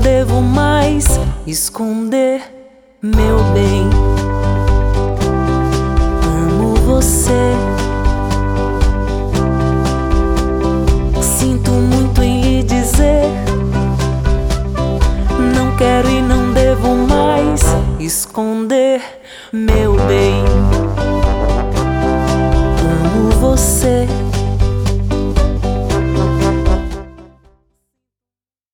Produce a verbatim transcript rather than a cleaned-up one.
devo mais esconder, meu bem. Amo você. Sinto muito em lhe dizer, não quero e não devo mais esconder, meu bem.